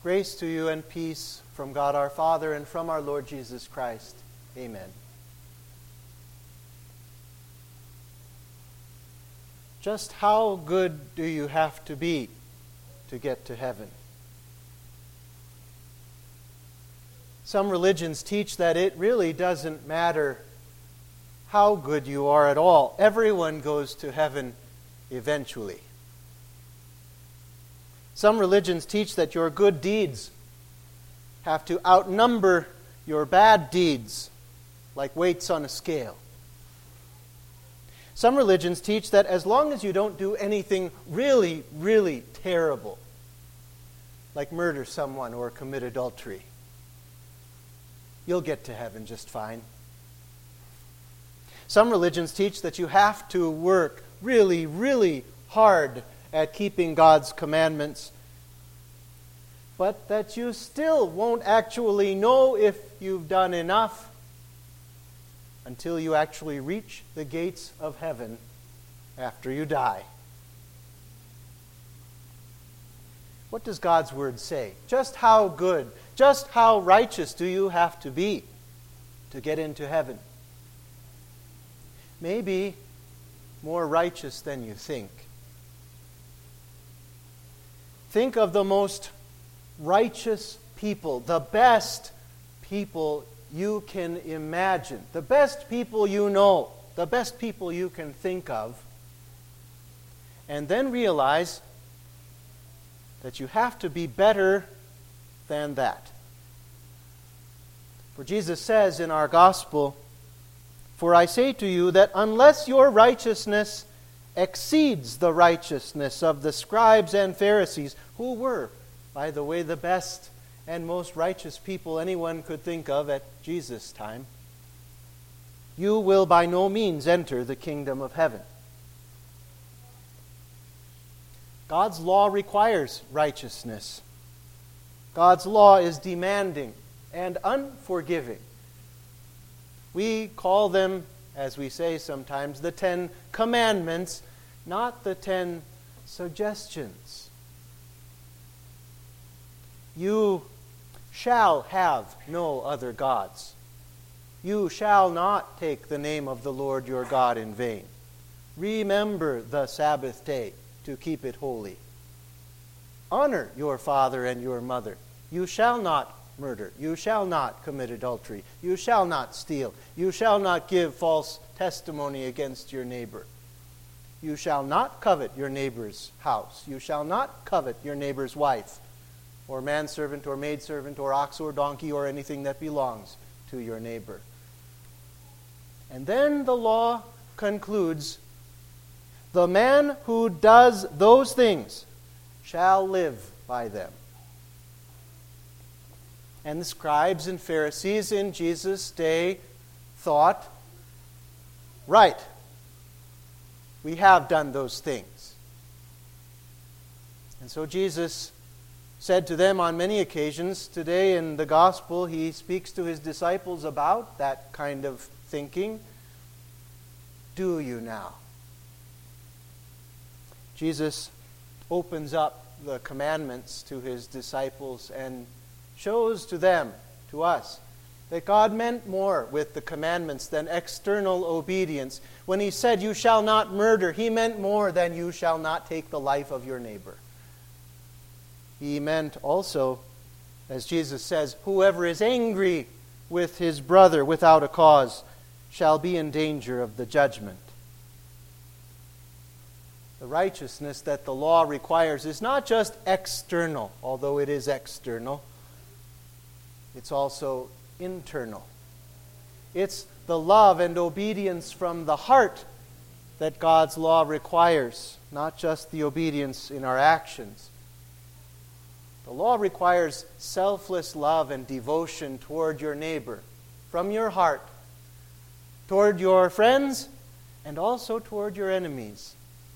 Grace to you and peace from God our Father and from our Lord Jesus Christ. Amen. Just how good do you have to be to get to heaven? Some religions teach that it really doesn't matter how good you are at all. Everyone goes to heaven eventually. Some religions teach that your good deeds have to outnumber your bad deeds, like weights on a scale. Some religions teach that as long as you don't do anything really, really terrible, like murder someone or commit adultery, you'll get to heaven just fine. Some religions teach that you have to work really, really hard at keeping God's commandments, but that you still won't actually know if you've done enough until you actually reach the gates of heaven after you die. What does God's Word say? Just how good, just how righteous do you have to be to get into heaven? Maybe more righteous than you think. Think of the most righteous people, the best people you can imagine, the best people you know, the best people you can think of, and then realize that you have to be better than that. For Jesus says in our gospel, "For I say to you that unless your righteousness exceeds the righteousness of the scribes and Pharisees," who were, by the way, the best and most righteous people anyone could think of at Jesus' time, "you will by no means enter the kingdom of heaven." God's law requires righteousness. God's law is demanding and unforgiving. We call them, as we say sometimes, the 10 Commandments, not the 10 suggestions. You shall have no other gods. You shall not take the name of the Lord your God in vain. Remember the Sabbath day to keep it holy. Honor your father and your mother. You shall not murder. You shall not commit adultery. You shall not steal. You shall not give false testimony against your neighbor. You shall not covet your neighbor's house. You shall not covet your neighbor's wife, or manservant, or maidservant, or ox, or donkey, or anything that belongs to your neighbor. And then the law concludes, "The man who does those things shall live by them." And the scribes and Pharisees in Jesus' day thought, right, we have done those things. And so Jesus said to them on many occasions, today in the gospel, he speaks to his disciples about that kind of thinking. Do you now? Jesus opens up the commandments to his disciples and shows to them, to us, that God meant more with the commandments than external obedience. When he said, "You shall not murder," he meant more than "you shall not take the life of your neighbor." He meant also, as Jesus says, "Whoever is angry with his brother without a cause shall be in danger of the judgment." The righteousness that the law requires is not just external, although it is external. It's also internal. It's the love and obedience from the heart that God's law requires, not just the obedience in our actions. The law requires selfless love and devotion toward your neighbor, from your heart, toward your friends, and also toward your enemies.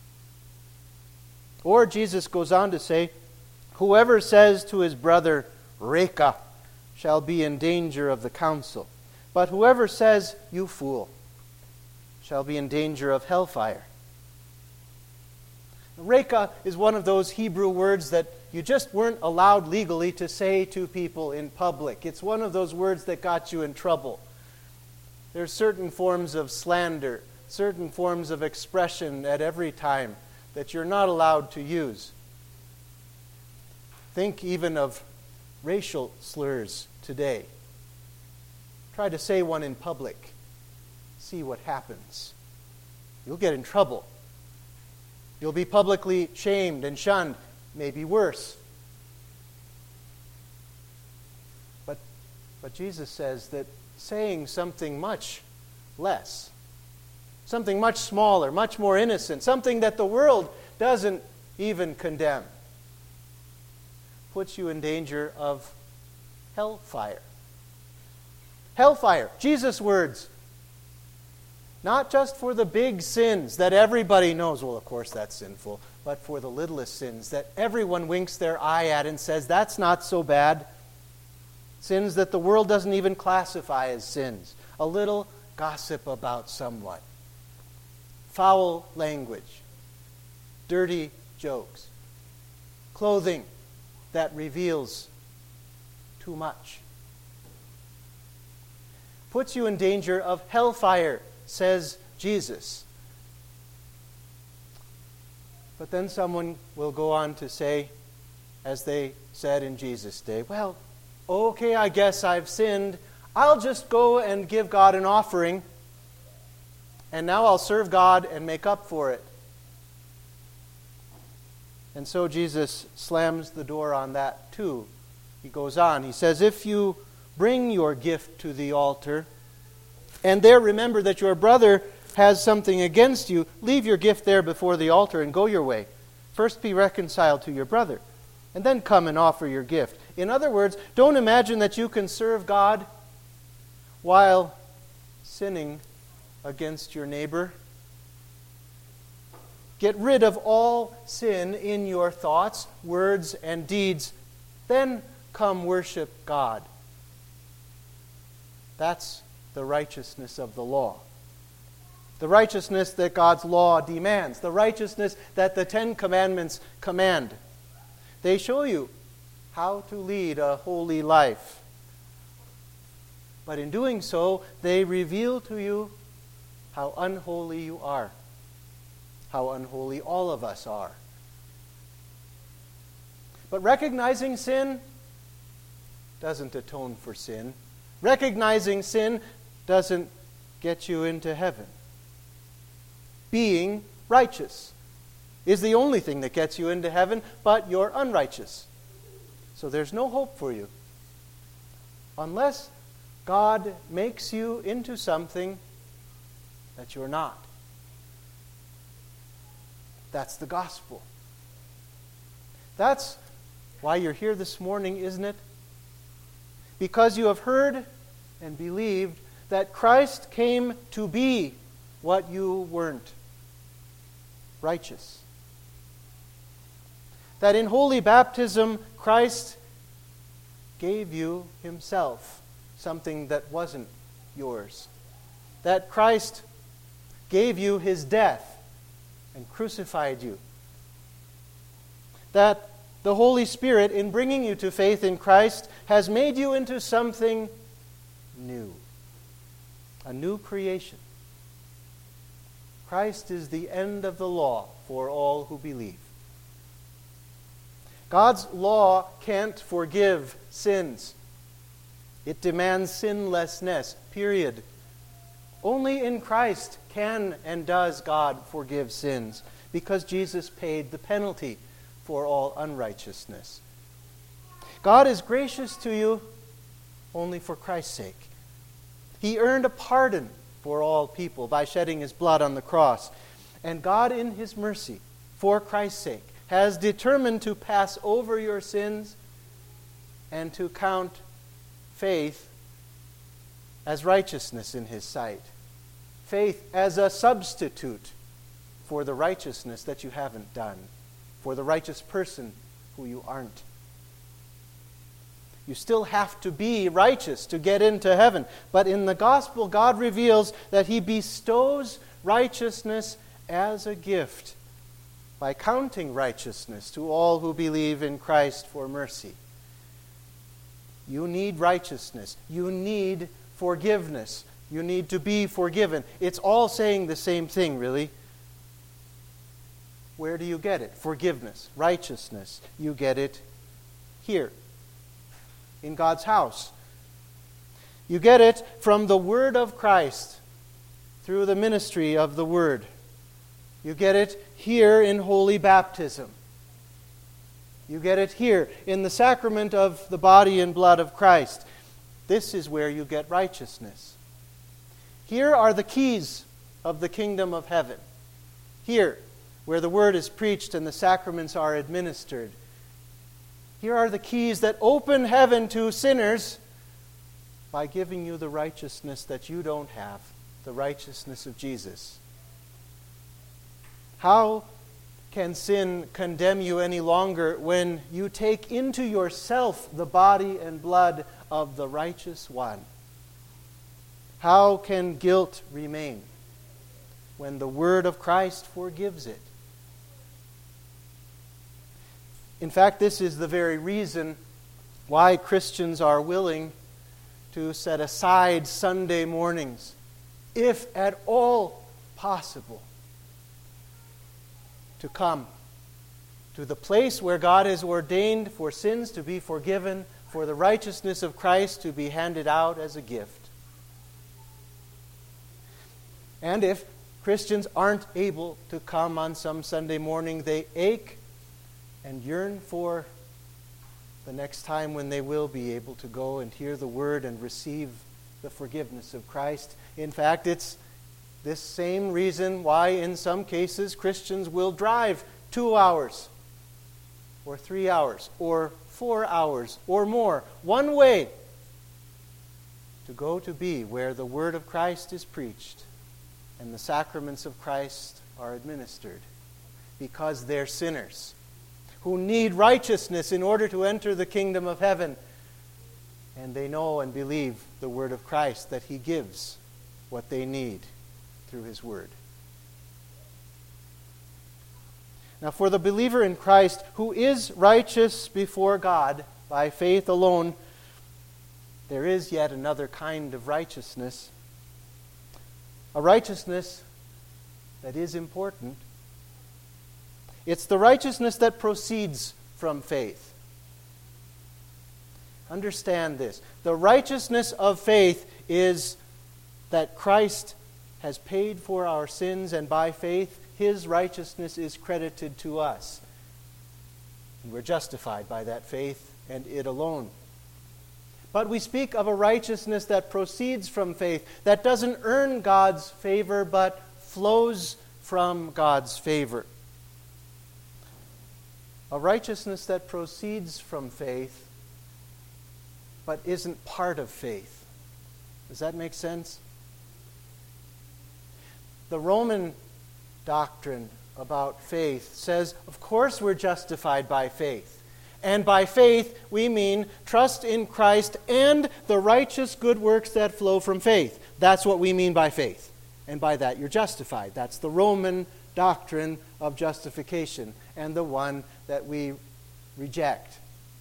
Or Jesus goes on to say, "Whoever says to his brother, 'Reka,' shall be in danger of the council. But whoever says, 'You fool,' shall be in danger of hellfire." Reka is one of those Hebrew words that you just weren't allowed legally to say to people in public. It's one of those words that got you in trouble. There's certain forms of slander, certain forms of expression at every time that you're not allowed to use. Think even of racial slurs today. Try to say one in public. See what happens. You'll get in trouble. You'll be publicly shamed and shunned, maybe worse. But Jesus says that saying something much less, something much smaller, much more innocent, something that the world doesn't even condemn, puts you in danger of hellfire. Hellfire, Jesus' words. Not just for the big sins that everybody knows, well, of course that's sinful, but for the littlest sins that everyone winks their eye at and says, that's not so bad. Sins that the world doesn't even classify as sins. A little gossip about someone. Foul language. Dirty jokes. Clothing that reveals too much. Puts you in danger of hellfire, says Jesus. But then someone will go on to say, as they said in Jesus' day, well, okay, I guess I've sinned. I'll just go and give God an offering, and now I'll serve God and make up for it. And so Jesus slams the door on that too. He goes on. He says, if you bring your gift to the altar, and there remember that your brother has something against you, leave your gift there before the altar and go your way. First be reconciled to your brother, and then come and offer your gift. In other words, don't imagine that you can serve God while sinning against your neighbor. Get rid of all sin in your thoughts, words, and deeds. Then come worship God. That's the righteousness of the law. The righteousness that God's law demands. The righteousness that the Ten Commandments command. They show you how to lead a holy life. But in doing so, they reveal to you how unholy you are. How unholy all of us are. But recognizing sin doesn't atone for sin. Recognizing sin doesn't get you into heaven. Being righteous is the only thing that gets you into heaven, but you're unrighteous. So there's no hope for you. Unless God makes you into something that you're not. That's the gospel. That's why you're here this morning, isn't it? Because you have heard and believed that Christ came to be what you weren't. Righteous. That in holy baptism, Christ gave you himself, something that wasn't yours. That Christ gave you his death and crucified you. That the Holy Spirit, in bringing you to faith in Christ, has made you into something new. A new creation. Christ is the end of the law for all who believe. God's law can't forgive sins. It demands sinlessness, period. Only in Christ can and does God forgive sins, because Jesus paid the penalty for all unrighteousness. God is gracious to you only for Christ's sake. He earned a pardon for all people by shedding his blood on the cross. And God, in his mercy, for Christ's sake, has determined to pass over your sins and to count faith as righteousness in his sight. Faith as a substitute for the righteousness that you haven't done, for the righteous person who you aren't. You still have to be righteous to get into heaven. But in the gospel, God reveals that he bestows righteousness as a gift by counting righteousness to all who believe in Christ for mercy. You need righteousness. You need forgiveness. You need to be forgiven. It's all saying the same thing, really. Where do you get it? Forgiveness, righteousness. You get it here, in God's house. You get it from the Word of Christ, through the ministry of the Word. You get it here in holy baptism. You get it here in the sacrament of the body and blood of Christ. This is where you get righteousness. Here are the keys of the kingdom of heaven. Here, where the Word is preached and the sacraments are administered. Here are the keys that open heaven to sinners by giving you the righteousness that you don't have, the righteousness of Jesus. How can sin condemn you any longer when you take into yourself the body and blood of the righteous one? How can guilt remain when the Word of Christ forgives it? In fact, this is the very reason why Christians are willing to set aside Sunday mornings, if at all possible, to come to the place where God has ordained for sins to be forgiven, for the righteousness of Christ to be handed out as a gift. And if Christians aren't able to come on some Sunday morning, they ache and yearn for the next time when they will be able to go and hear the Word and receive the forgiveness of Christ. In fact, it's this same reason why in some cases Christians will drive 2 hours or 3 hours or 4 hours or more one way to go to be where the Word of Christ is preached and the sacraments of Christ are administered, because they're sinners who need righteousness in order to enter the kingdom of heaven. And they know and believe the Word of Christ, that He gives what they need through His Word. Now, for the believer in Christ who is righteous before God by faith alone, there is yet another kind of righteousness. A righteousness that is important. It's the righteousness that proceeds from faith. Understand this. The righteousness of faith is that Christ has paid for our sins, and by faith, His righteousness is credited to us. And we're justified by that faith and it alone. But we speak of a righteousness that proceeds from faith, that doesn't earn God's favor, but flows from God's favor. A righteousness that proceeds from faith, but isn't part of faith. Does that make sense? The Roman doctrine about faith says, of course we're justified by faith. And by faith, we mean trust in Christ and the righteous good works that flow from faith. That's what we mean by faith. And by that, you're justified. That's the Roman doctrine of justification, and the one that we reject.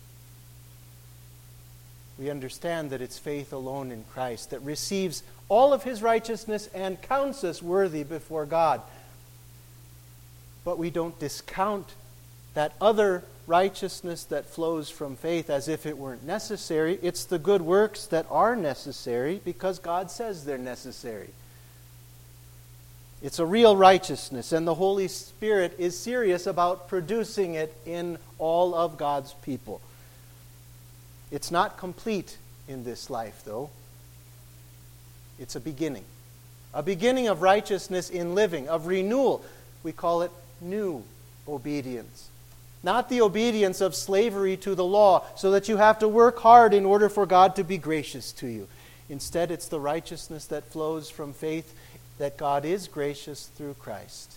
We understand that it's faith alone in Christ that receives all of His righteousness and counts us worthy before God. But we don't discount that other righteousness that flows from faith as if it weren't necessary. It's the good works that are necessary because God says they're necessary. It's a real righteousness, and the Holy Spirit is serious about producing it in all of God's people. It's not complete in this life, though. It's a beginning of righteousness in living, of renewal. We call it new obedience. Not the obedience of slavery to the law, so that you have to work hard in order for God to be gracious to you. Instead, it's the righteousness that flows from faith that God is gracious through Christ.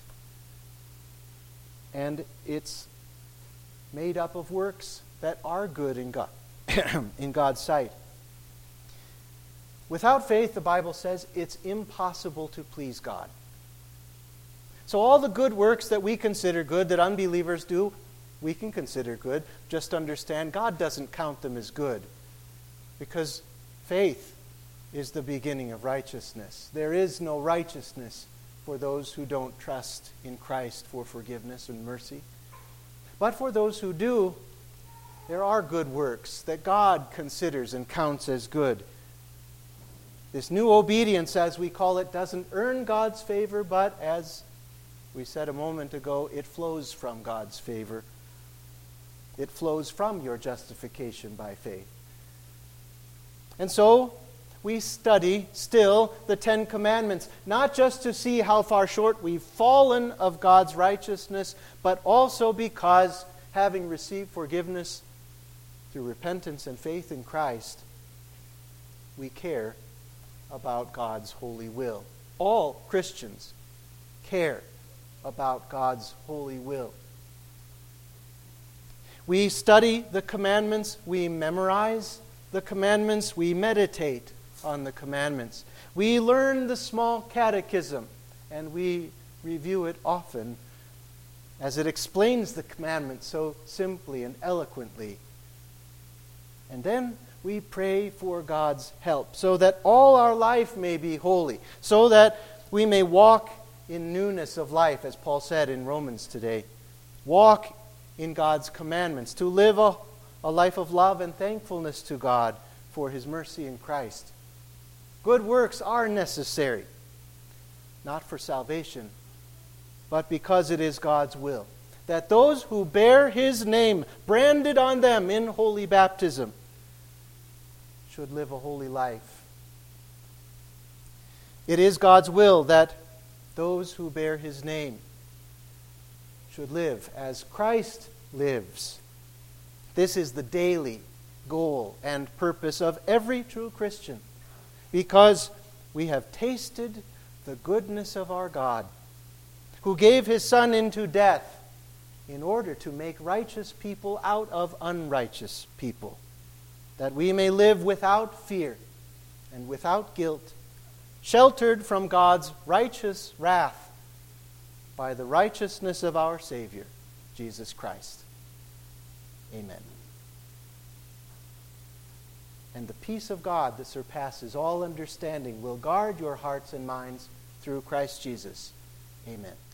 And it's made up of works that are good in God, in God's sight. Without faith, the Bible says, it's impossible to please God. So all the good works that we consider good, that unbelievers do, we can consider good. Just understand God doesn't count them as good, because faith is the beginning of righteousness. There is no righteousness for those who don't trust in Christ for forgiveness and mercy. But for those who do, there are good works that God considers and counts as good. This new obedience, as we call it, doesn't earn God's favor, but as we said a moment ago, it flows from God's favor. It flows from your justification by faith. And so, we study still the Ten Commandments, not just to see how far short we've fallen of God's righteousness, but also because, having received forgiveness through repentance and faith in Christ, we care about God's holy will. All Christians care about God's holy will. We study the commandments, we memorize the commandments, we meditate on the commandments. We learn the small catechism, and we review it often as it explains the commandments so simply and eloquently. And then we pray for God's help so that all our life may be holy, so that we may walk in newness of life, as Paul said in Romans today. Walk in God's commandments, to live a life of love and thankfulness to God for His mercy in Christ. Good works are necessary, not for salvation, but because it is God's will, that those who bear His name branded on them in holy baptism should live a holy life. It is God's will that those who bear His name should live as Christ lives. This is the daily goal and purpose of every true Christian, because we have tasted the goodness of our God, who gave His Son into death in order to make righteous people out of unrighteous people, that we may live without fear and without guilt, sheltered from God's righteous wrath by the righteousness of our Savior, Jesus Christ. Amen. And the peace of God that surpasses all understanding will guard your hearts and minds through Christ Jesus. Amen.